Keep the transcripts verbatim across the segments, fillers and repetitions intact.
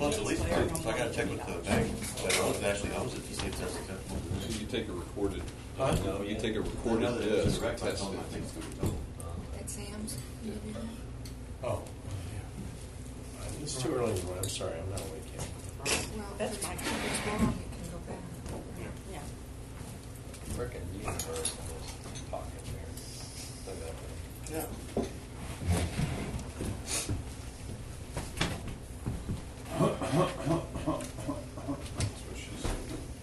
Well, it's at least good, so I gotta check with the bank that owns, actually owns it to see if that's acceptable. So you take a recorded, Huh? no, you take a I know recorded that it's disc, direct, I test told them I it. think it's gonna be double. At Sam's? Oh. It's too early in the morning. I'm sorry, I'm not awake yet. Well, That's if fine. it's wrong, you can go back. Yeah. Frickin' universe in his pocket there. Look at that. Yeah. That's what she said.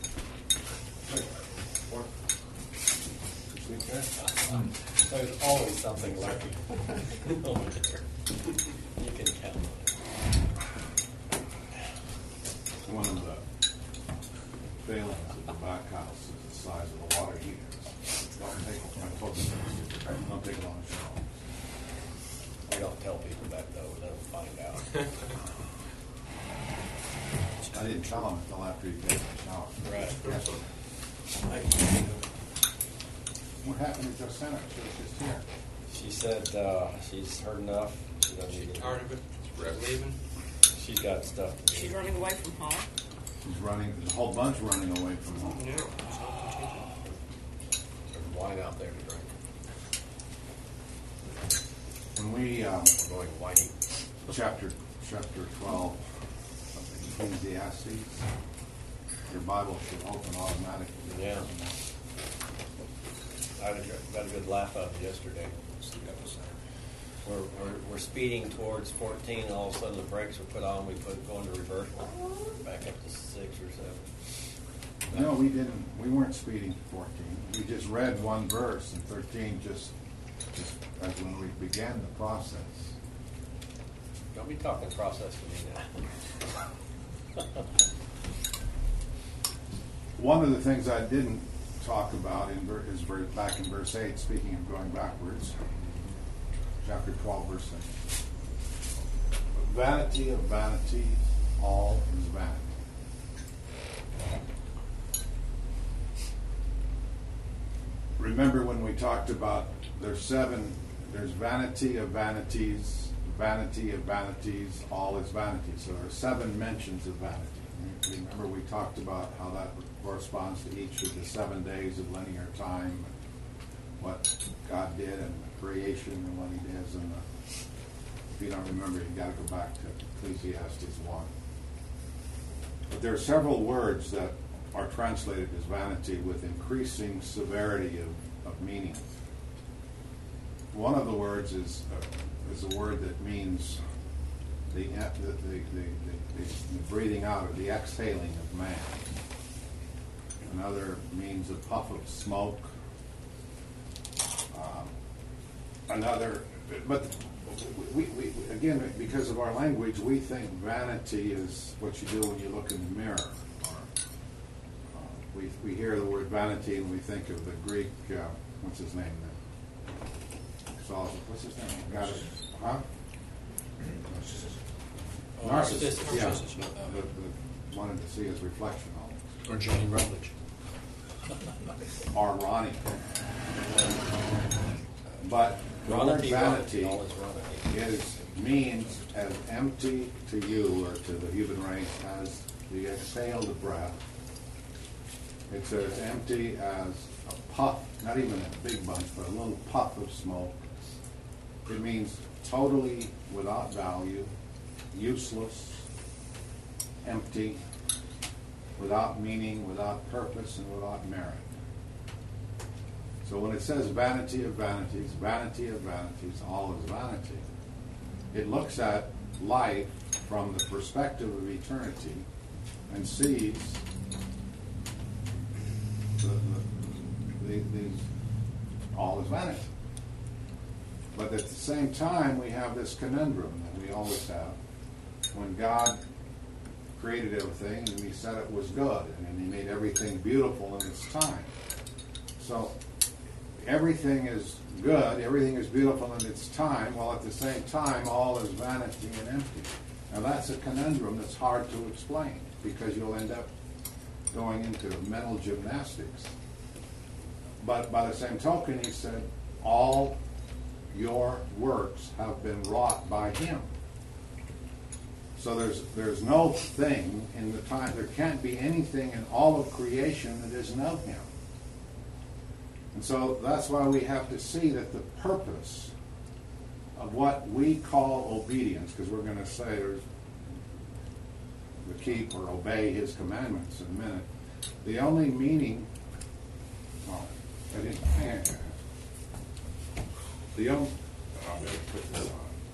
Sleep there? There's always something lurking over there. You can count on it. One of the failings of the back house is the size of the water heaters. Don't take, I told them, don't take a long shower. We don't tell people that though, let them find out. I didn't tell them until after he takes the shower. Right. What happened to Joanna? She was just here. She said uh, she's heard enough. She doesn't She's need to- tired of it. Leaving. She's got stuff to do. She's running away from home. She's running, there's a whole bunch running away from home. Yeah. There's wine out there to drink. When we, um, We're going whiny. chapter, chapter twelve of Ecclesiastes, your Bible should open automatically. Yeah. I had a, got a good laugh out of it yesterday. We're, we're, we're speeding towards fourteen, and all of a sudden the brakes are put on, we put go into reverse, back up to six or seven. No, we didn't, we weren't speeding to fourteen. We just read one verse, and thirteen just, just as when we began the process. Don't be talking process to me now. One of the things I didn't talk about in ver- is ver- back in verse eight, speaking of going backwards, chapter twelve, verse eight. Vanity of vanities, all is vanity. Remember when we talked about there's seven, there's vanity of vanities, vanity of vanities, all is vanity. So there are seven mentions of vanity. Remember we talked about how that corresponds to each of the seven days of linear time, what God did and the creation and what he does. And the, if you don't remember, you've got to go back to Ecclesiastes one. But there are several words that are translated as vanity with increasing severity of, of meaning. One of the words is uh, is a word that means the the, the, the, the, the breathing out or the exhaling of man. Another means a puff of smoke. Um, another, but we, we, again, because of our language, we think vanity is what you do when you look in the mirror. Or, uh, we, we hear the word vanity and we think of the Greek, uh, what's his name? Saul, what's his name? Got it? Huh? Narcissus. Narcissus, Yeah. Narcissus, yeah. The, the, wanted to see his reflection always. Or Johnny Rutledge. Or Ronnie. But the word Vanity, vanity all is vanity. is means as empty to you or to the human race as the exhaled breath. It's as empty as a puff, not even a big bunch, but a little puff of smoke. It means totally without value, useless, empty, without meaning, without purpose, and without merit. So when it says vanity of vanities, vanity of vanities, all is vanity, it looks at life from the perspective of eternity and sees the, the, the, these, all is vanity. But at the same time, we have this conundrum that we always have. When God created everything and he said it was good, and then he made everything beautiful in its time. So everything is good, everything is beautiful in its time, while at the same time all is vanity and empty. Now that's a conundrum that's hard to explain, because you'll end up going into mental gymnastics. But by the same token, he said, all your works have been wrought by him. So there's there's no thing in the time, there can't be anything in all of creation that isn't of him. And so that's why we have to see that the purpose of what we call obedience, because we're going to say there's the keep or obey his commandments in a minute. The only meaning, oh, I didn't, the only, I'm going to put this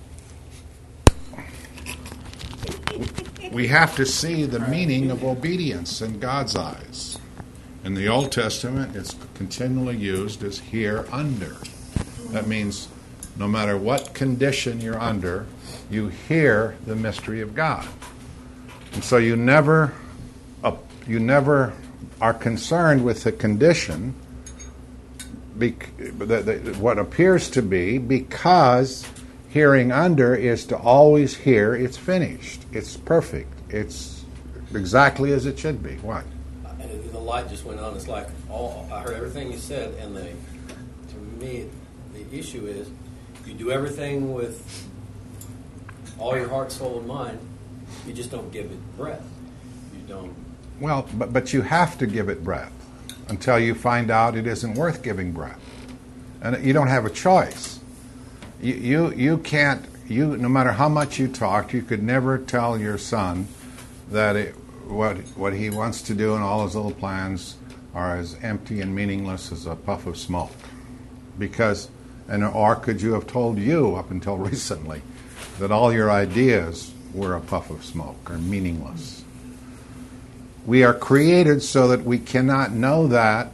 on. We have to see the meaning of obedience in God's eyes. In the Old Testament, it's continually used as here under. That means no matter what condition you're under, you hear the mystery of God. And so you never, uh, you never are concerned with the condition, bec- the, the, what appears to be, because hearing under is to always hear it's finished, it's perfect, it's exactly as it should be. What? The light just went on. It's like all I heard everything you said, and the to me the issue is you do everything with all your heart, soul, and mind. You just don't give it breath. You don't. Well, but but you have to give it breath until you find out it isn't worth giving breath, and you don't have a choice. You you, you can't. You no matter how much you talked, you could never tell your son that it. What what he wants to do and all his little plans are as empty and meaningless as a puff of smoke. Because, and or could you have told you up until recently that all your ideas were a puff of smoke or meaningless? We are created so that we cannot know that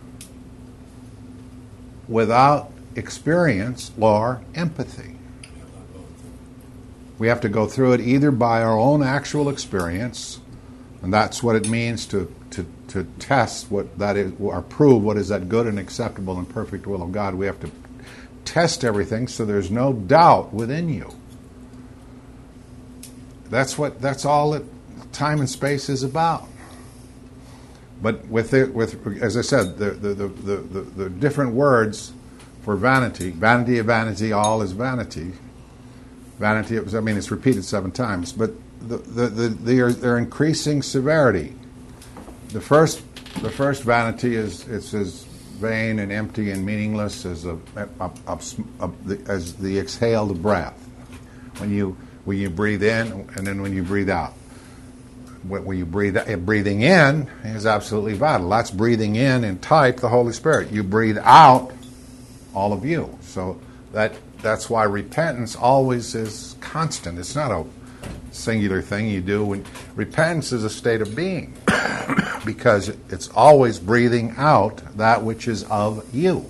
without experience or empathy. We have to go through it either by our own actual experience. And that's what it means to, to, to test what that is, or prove what is that good and acceptable and perfect will of God. We have to test everything so there's no doubt within you. That's what. That's all that time and space is about. But with it, with as I said, the the, the, the, the the different words for vanity, vanity of vanity, all is vanity. Vanity. I mean, it's repeated seven times, but. The, the, the, they're, they're increasing severity. The first, the first vanity is it's as vain and empty and meaningless as a, a, a, a, a, as the exhaled breath. When you when you breathe in and then when you breathe out. When, when you breathe, breathing in is absolutely vital. That's breathing in in type the Holy Spirit. You breathe out, all of you. So that that's why repentance always is constant. It's not a singular thing you do. When repentance is a state of being, because it's always breathing out that which is of you.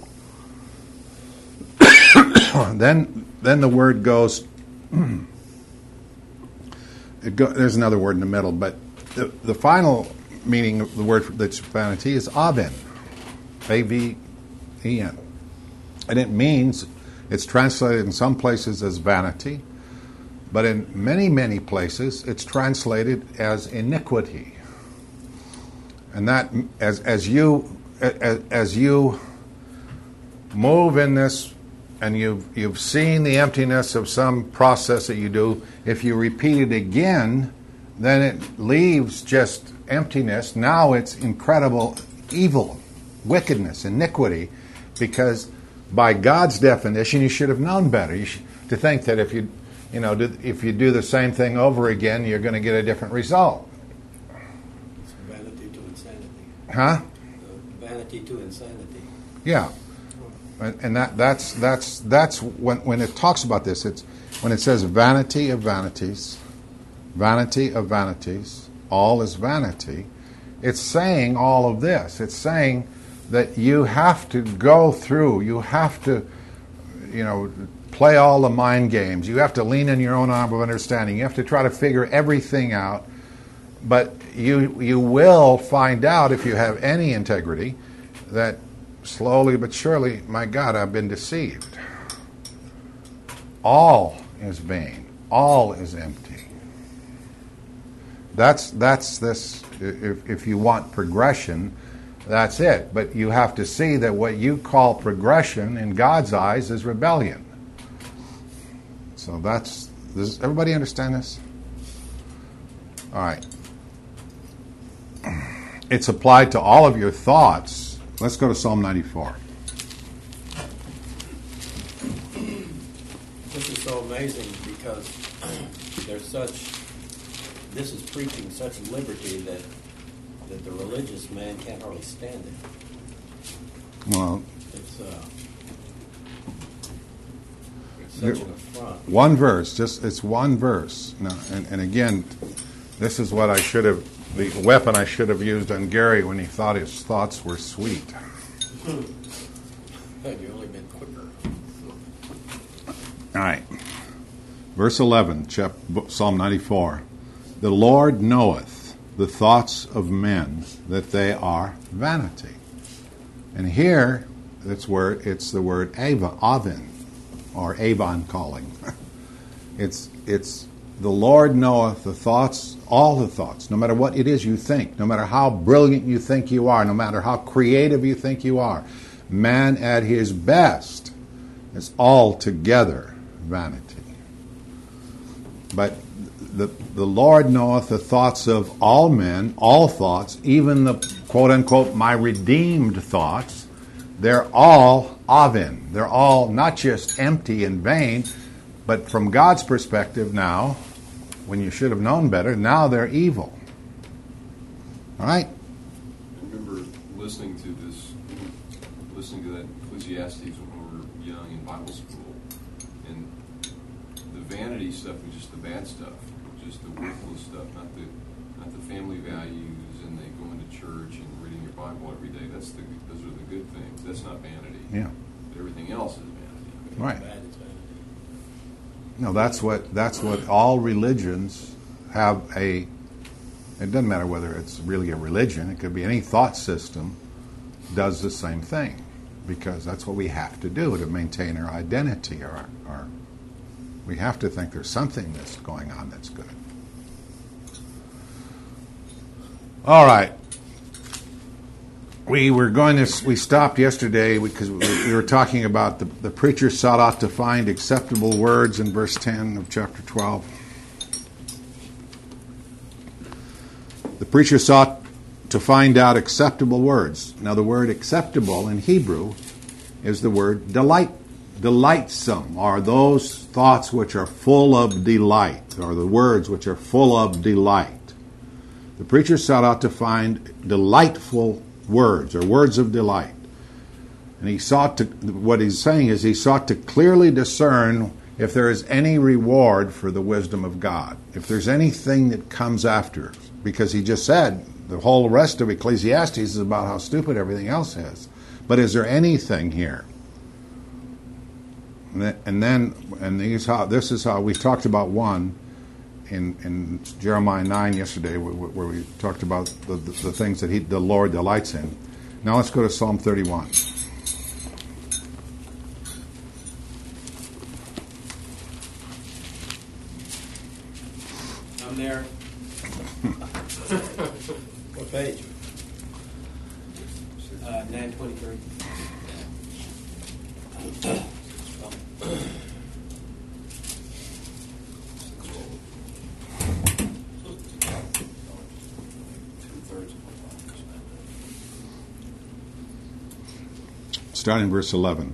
then then the word goes, it go, there's another word in the middle, but the, the final meaning of the word that's vanity is aven, A V E N. And it means, it's translated in some places as vanity, but in many, many places, it's translated as iniquity. And that, as as you as, as you move in this, and you've you've seen the emptiness of some process that you do, if you repeat it again, then it leaves just emptiness. Now it's incredible evil, wickedness, iniquity, because by God's definition, you should have known better. You should, to think that if you You know, if you do the same thing over again, you're going to get a different result. It's vanity to insanity. Huh? Uh, vanity to insanity. Yeah, and that that's that's that's when when it talks about this. It's when it says vanity of vanities, vanity of vanities, all is vanity. It's saying all of this. It's saying that you have to go through. You have to, you know. Play all the mind games. You have to lean on your own arm of understanding. You have to try to figure everything out. But you you will find out, if you have any integrity, that slowly but surely, my God, I've been deceived. All is vain. All is empty. That's that's this. If, if you want progression, that's it. But you have to see that what you call progression in God's eyes is rebellion. So that's, does everybody understand this? All right. It's applied to all of your thoughts. Let's go to Psalm ninety-four. This is so amazing because there's such, this is preaching such liberty that that the religious man can't hardly stand it. Well, It's, uh, it's such an affront. one verse, just it's one verse. No, and, and again, this is what I should have, the weapon I should have used on Gary when he thought his thoughts were sweet. Had you only been quicker. All right. Verse eleven, chap- Psalm ninety-four. The Lord knoweth the thoughts of men, that they are vanity. And here, it's word, it's the word ava, avin, or avon calling. It's it's the Lord knoweth the thoughts, all the thoughts, no matter what it is you think, no matter how brilliant you think you are, no matter how creative you think you are. Man at his best is altogether vanity. But the the Lord knoweth the thoughts of all men, all thoughts, even the quote-unquote my redeemed thoughts. They're all avin. They're all not just empty and vain, but from God's perspective now, when you should have known better, now they're evil. All right? I remember listening to this, listening to that Ecclesiastes when we were young in Bible school, and the vanity stuff was just the bad stuff, just the worthless stuff, not the not the family values and the going to church and reading your Bible every day. That's the those are the good things. That's not vanity. Yeah. Everything else is vanity. Right. Bad is vanity. No, that's what that's what all religions have a. It doesn't matter whether it's really a religion. It could be any thought system. Does the same thing, because that's what we have to do to maintain our identity. Or our, our we have to think there's something that's going on that's good. All right. We were going to. We stopped yesterday because we, we were talking about the, the preacher sought out to find acceptable words in verse ten of chapter twelve. The preacher sought to find out acceptable words. Now, the word acceptable in Hebrew is the word delight, delightsome, or those thoughts which are full of delight, or the words which are full of delight. The preacher sought out to find delightful words, or words of delight. And he sought to, what he's saying is he sought to clearly discern if there is any reward for the wisdom of God, if there's anything that comes after. Because he just said the whole rest of Ecclesiastes is about how stupid everything else is. But is there anything here? And then, and these how, this is how we talked about one in, in Jeremiah nine yesterday, where, where we talked about the, the, the things that he, the Lord delights in. Now let's go to Psalm thirty-one. I'm there. What page? Uh, nine twenty-three. Starting verse eleven.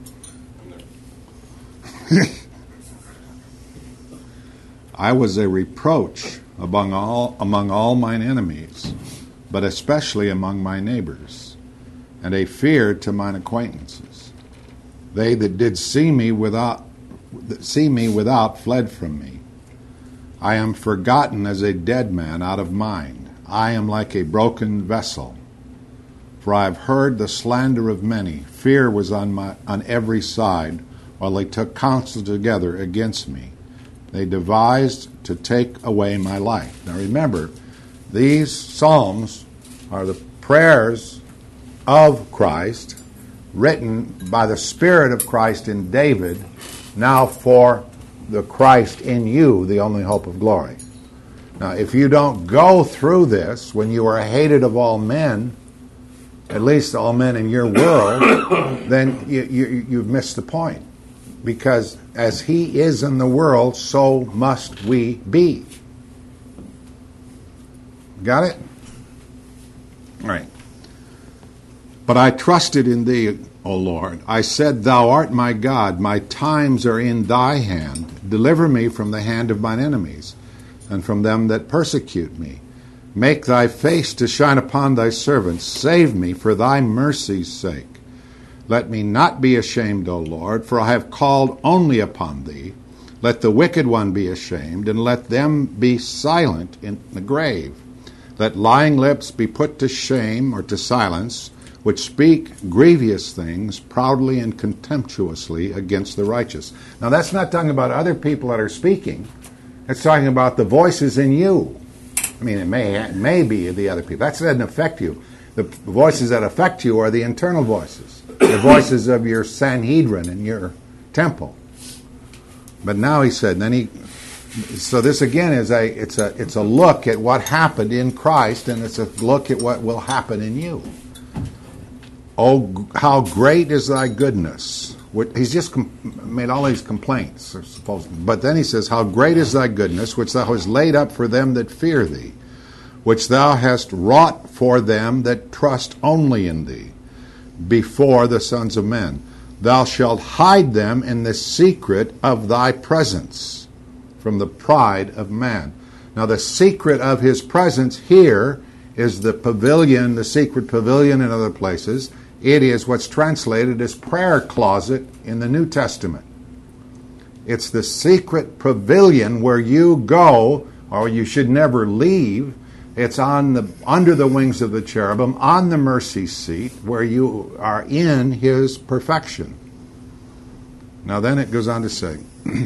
I was a reproach among all among all mine enemies, but especially among my neighbors, and a fear to mine acquaintances. They that did see me without that see me without fled from me. I am forgotten as a dead man out of mind. I am like a broken vessel. For I have heard the slander of many. Fear was on my on every side, while they took counsel together against me. They devised to take away my life. Now remember, these psalms are the prayers of Christ, written by the Spirit of Christ in David, now for the Christ in you, the only hope of glory. Now, if you don't go through this when you are hated of all men, at least all men in your world, then you, you, you've missed the point. Because as he is in the world, so must we be. Got it? All right. But I trusted in thee, O Lord. I said, Thou art my God. My times are in thy hand. Deliver me from the hand of mine enemies, and from them that persecute me. Make thy face to shine upon thy servants. Save me for thy mercy's sake. Let me not be ashamed, O Lord, for I have called only upon thee. Let the wicked one be ashamed, and let them be silent in the grave. Let lying lips be put to shame or to silence, which speak grievous things proudly and contemptuously against the righteous. Now that's not talking about other people that are speaking. It's talking about the voices in you. I mean, it may, it may be the other people. That doesn't affect you. The voices that affect you are the internal voices, the voices of your Sanhedrin in your temple. But now he said, and then he, so this again is a, it's a, it's a look at what happened in Christ, and it's a look at what will happen in you. Oh, how great is thy goodness. He's just com- made all these complaints, I suppose. But then he says, how great is thy goodness, which thou hast laid up for them that fear thee, which thou hast wrought for them that trust only in thee, before the sons of men. Thou shalt hide them in the secret of thy presence from the pride of man. Now the secret of his presence here is the pavilion, the secret pavilion in other places. It is what's translated as prayer closet in the New Testament. It's the secret pavilion where you go, or you should never leave. It's on the under the wings of the cherubim, on the mercy seat, where you are in his perfection. Now then it goes on to say,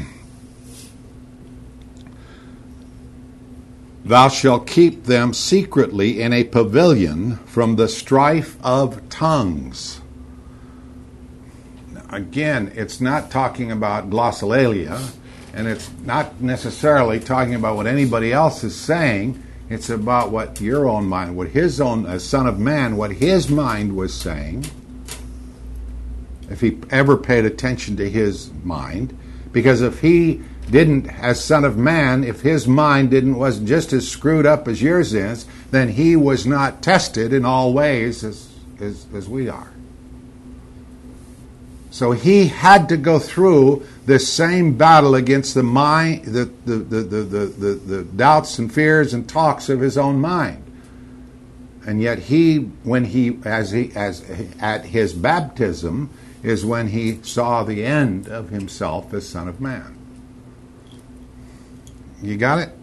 Thou shalt keep them secretly in a pavilion from the strife of tongues. Again, it's not talking about glossolalia, and it's not necessarily talking about what anybody else is saying. It's about what your own mind, what his own, as Son of Man, what his mind was saying, if he ever paid attention to his mind. Because if he didn't, as Son of Man, if his mind didn't wasn't just as screwed up as yours is, then he was not tested in all ways as, as, as we are. So he had to go through this same battle against the mind, the the, the, the, the, the, the doubts and fears and talks of his own mind. And yet he, when he, as he, as at his baptism, is when he saw the end of himself as Son of Man. You got it?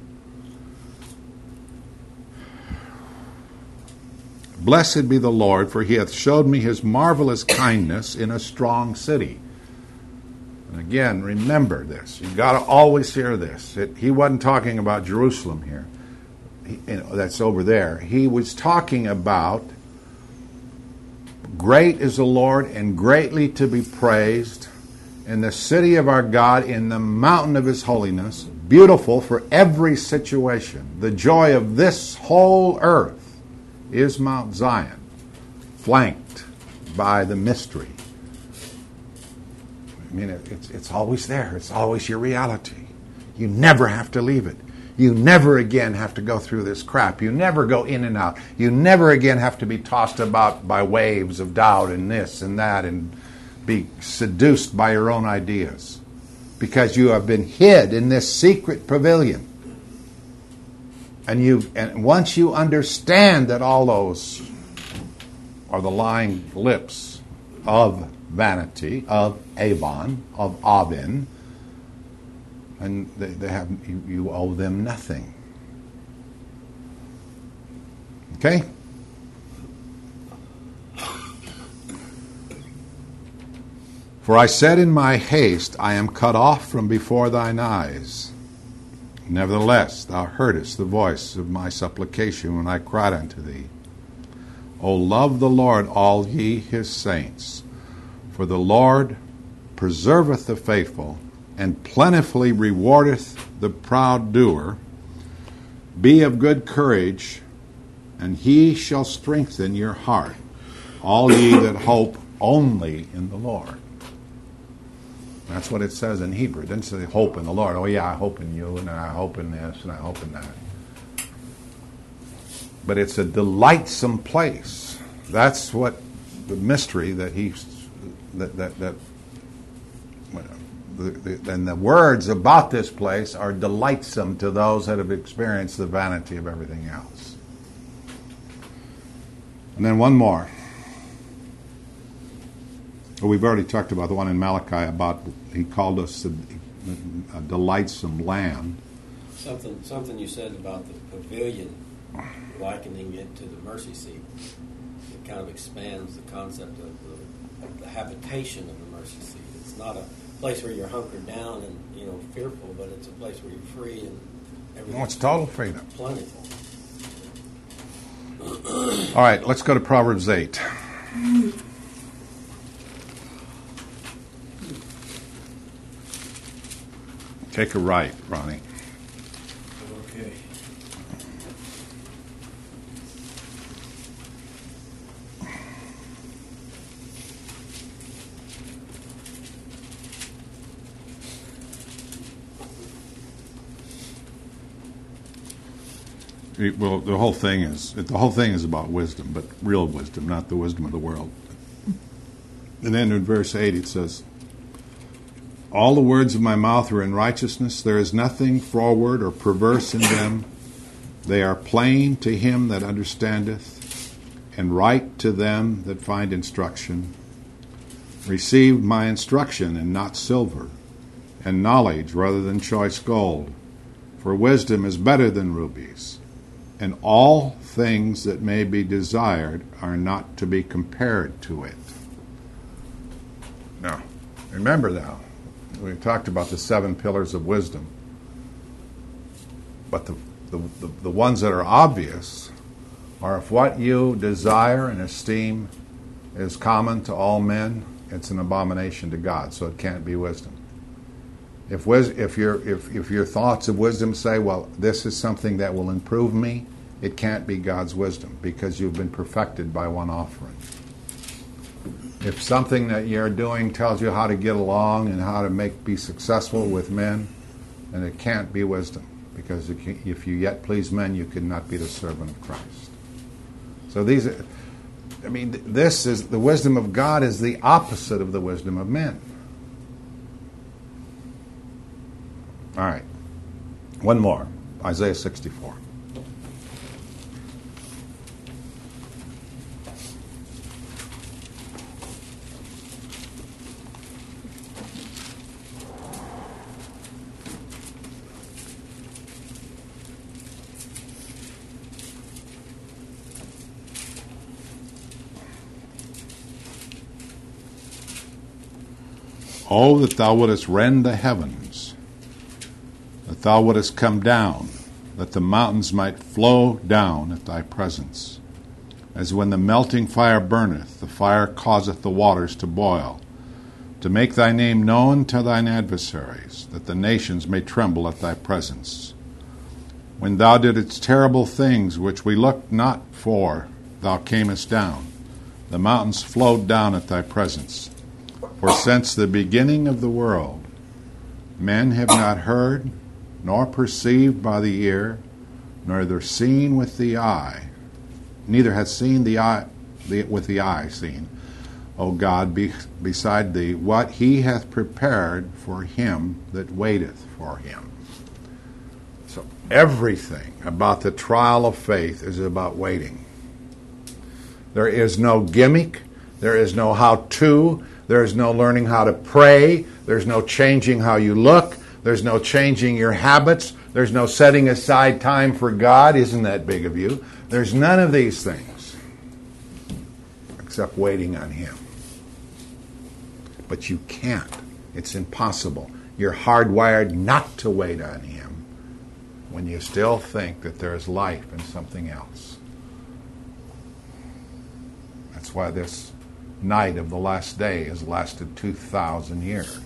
Blessed be the Lord, for he hath showed me his marvelous kindness in a strong city. And again, remember this. You've got to always hear this. It, he wasn't talking about Jerusalem here. He, you know, that's over there. He was talking about great is the Lord and greatly to be praised in the city of our God, in the mountain of his holiness, beautiful for every situation. The joy of this whole earth is Mount Zion, flanked by the mystery. I mean, it, it's, it's always there. It's always your reality. You never have to leave it. You never again have to go through this crap. You never go in and out. You never again have to be tossed about by waves of doubt and this and that and be seduced by your own ideas. Because you have been hid in this secret pavilion. And you, and once you understand that all those are the lying lips of vanity, of Avon, of Avin, and they, they have you, you owe them nothing. Okay? For I said in my haste, I am cut off from before thine eyes. Nevertheless, thou heardest the voice of my supplication when I cried unto thee. O love the Lord, all ye his saints. For the Lord preserveth the faithful, and plentifully rewardeth the proud doer. Be of good courage, and he shall strengthen your heart, all ye that hope only in the Lord. That's what it says in Hebrew. It doesn't say hope in the Lord. Oh yeah, I hope in you, and I hope in this, and I hope in that. but it's a delightsome place. That's what the mystery that he that that that. The, the, and the words about this place are delightsome to those that have experienced the vanity of everything else. And then one more. Well, we've already talked about the one in Malachi about he called us a, a delightsome land. Something, something you said about the pavilion, likening it to the mercy seat. It kind of expands the concept of the, of the habitation of the mercy seat. It's not a place where you're hunkered down and, you know, fearful, but it's a place where you're free and everything. Oh, it's total freedom. Plentiful. All right, let's go to Proverbs eight. Take a right, Ronnie. Okay. It- well, the whole thing is the whole thing is about wisdom, but real wisdom, not the wisdom of the world. And then in verse eight it says, "All the words of my mouth are in righteousness. There is nothing froward or perverse in them. They are plain to him that understandeth, and right to them that find instruction. Receive my instruction, and not silver, and knowledge rather than choice gold. For wisdom is better than rubies, and all things that may be desired are not to be compared to it." Now, remember now, we talked about the seven pillars of wisdom, but the, the, the, the ones that are obvious are if what you desire and esteem is common to all men, it's an abomination to God, so it can't be wisdom. If wis- if your if, if your thoughts of wisdom say, well, this is something that will improve me, it can't be God's wisdom because you've been perfected by one offering. If something that you're doing tells you how to get along and how to make be successful with men, then it can't be wisdom because if you, if you yet please men, you cannot be the servant of Christ. So these, are, I mean, this is the wisdom of God is the opposite of the wisdom of men. All right, one more, Isaiah sixty-four. Oh, that thou wouldest rend the heavens, that thou wouldest come down, that the mountains might flow down at thy presence. As when the melting fire burneth, the fire causeth the waters to boil, to make thy name known to thine adversaries, that the nations may tremble at thy presence. When thou didst terrible things which we looked not for, thou camest down. The mountains flowed down at thy presence. For since the beginning of the world, men have not heard, nor perceived by the ear, nor either seen with the eye, neither hath seen the eye the, with the eye seen, O God, be, beside thee, what he hath prepared for him that waiteth for him. So everything about the trial of faith is about waiting. There is no gimmick. There is no how-to. There is no learning how to pray. There's no changing how you look. There's no changing your habits. There's no setting aside time for God. Isn't that big of you? There's none of these things except waiting on him. But you can't. It's impossible. You're hardwired not to wait on him when you still think that there is life in something else. That's why this night of the last day has lasted two thousand years.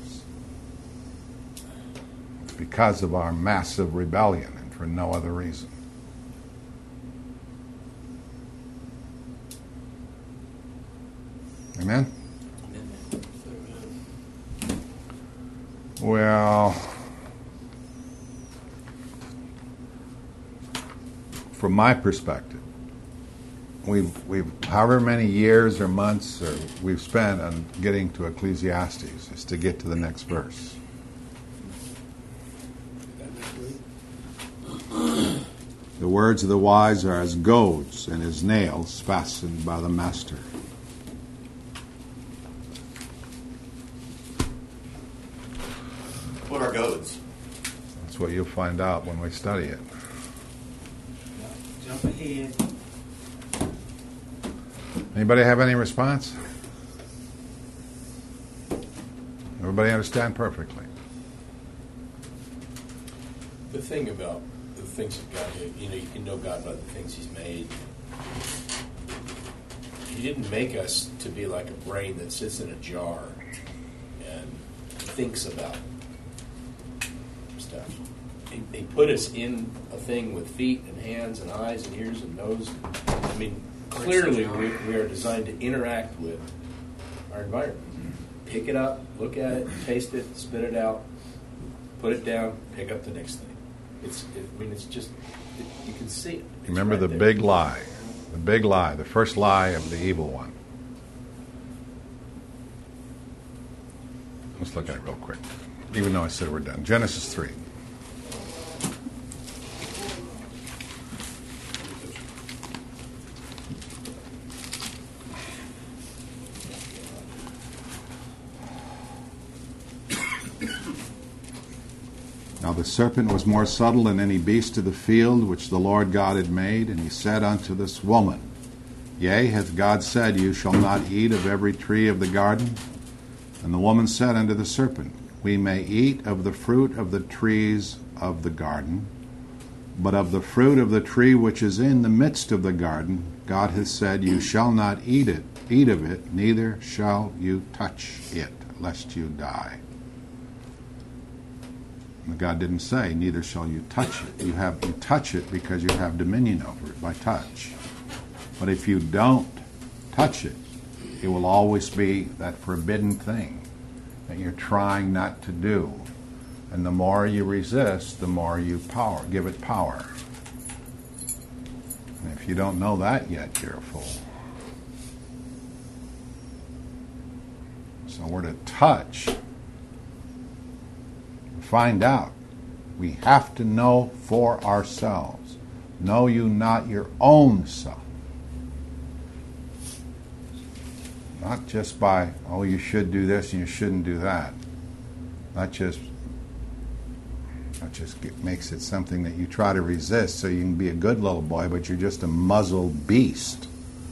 It's because of our massive rebellion and for no other reason. Amen? Well, from my perspective, we've, we've, however many years or months or we've spent on getting to Ecclesiastes is to get to the next verse. The words of the wise are as goads, and his nails fastened by the master. What are goads? That's what you'll find out when we study it. Jump ahead. Anybody have any response? Everybody understand perfectly? The thing about the things of God, you know, you can know God by the things He's made. He didn't make us to be like a brain that sits in a jar and thinks about stuff. He, he put us in a thing with feet and hands and eyes and ears and nose. I mean, clearly we, we are designed to interact with our environment. Pick it up, look at it, taste it, spit it out, put it down, pick up the next thing. It's, it, I mean, it's just, it, you can see it. It's Remember right the there. big lie. The big lie, the first lie of the evil one. Let's look at it real quick, even though I said we're done. Genesis three. Now the serpent was more subtle than any beast of the field which the Lord God had made, and he said unto this woman, Yea, hath God said, You shall not eat of every tree of the garden? And the woman said unto the serpent, We may eat of the fruit of the trees of the garden, but of the fruit of the tree which is in the midst of the garden, God hath said, You shall not eat it, eat of it, neither shall you touch it, lest you die. And God didn't say, neither shall you touch it. You have you touch it because you have dominion over it by touch. But if you don't touch it, it will always be that forbidden thing that you're trying not to do. And the more you resist, the more you power give it power. And if you don't know that yet, you're a fool. So we're to touch. Find out. We have to know for ourselves. Know you not your own self. Not just by, oh, you should do this and you shouldn't do that. Not just, that just get, makes it something that you try to resist so you can be a good little boy, but you're just a muzzled beast.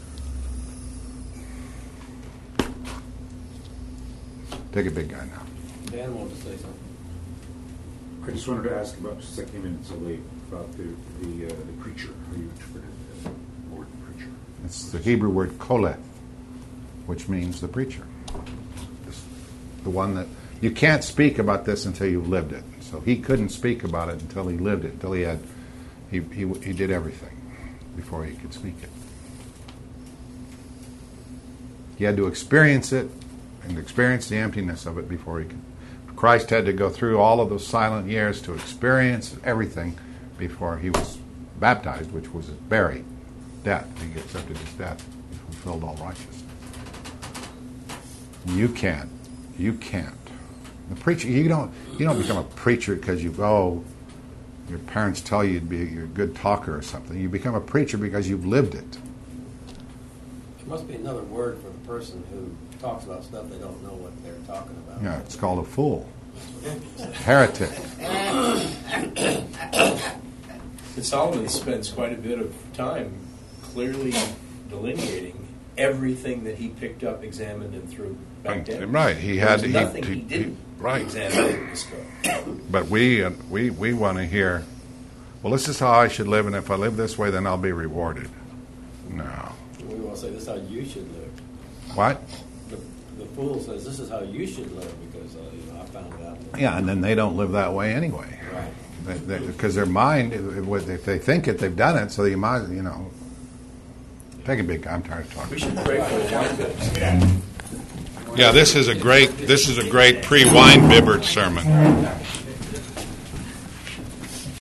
Take a big guy now. Dan wanted to say something. I just wanted to ask about, since I came in so late, about the the, uh, the preacher. How you interpret the word preacher? It's the Hebrew word koleth, which means the preacher. It's the one that you can't speak about this until you've lived it. So he couldn't speak about it until he lived it, until he had he he, he did everything before he could speak it. He had to experience it and experience the emptiness of it before he could. Christ had to go through all of those silent years to experience everything before he was baptized, which was his buried death. He accepted his death. He fulfilled all righteousness. You can't. You can't. The preacher. You don't. You don't become a preacher because you go. Your parents tell you to be you're a good talker or something. You become a preacher because you've lived it. There must be another word for the person who talks about stuff they don't know what they're talking about. Yeah, it's called a fool. Heretic. And Solomon spends quite a bit of time clearly delineating everything that he picked up, examined, and threw back down. Right, he There had was he, nothing he, he- didn't he- right. examine in this book. But we uh, we we want to hear, well, this is how I should live, and if I live this way, then I'll be rewarded. No. We want to say this is how you should live. What? The, the fool says this is how you should live because uh, you know I found out. That, Yeah, and then they don't live that way anyway. Right. Because their mind, if they think it, they've done it, so you might, you know. Take a big, I'm tired of talking. We should pray for the wine bibbers. Yeah, this is a great, this is a great pre-wine bibbered sermon.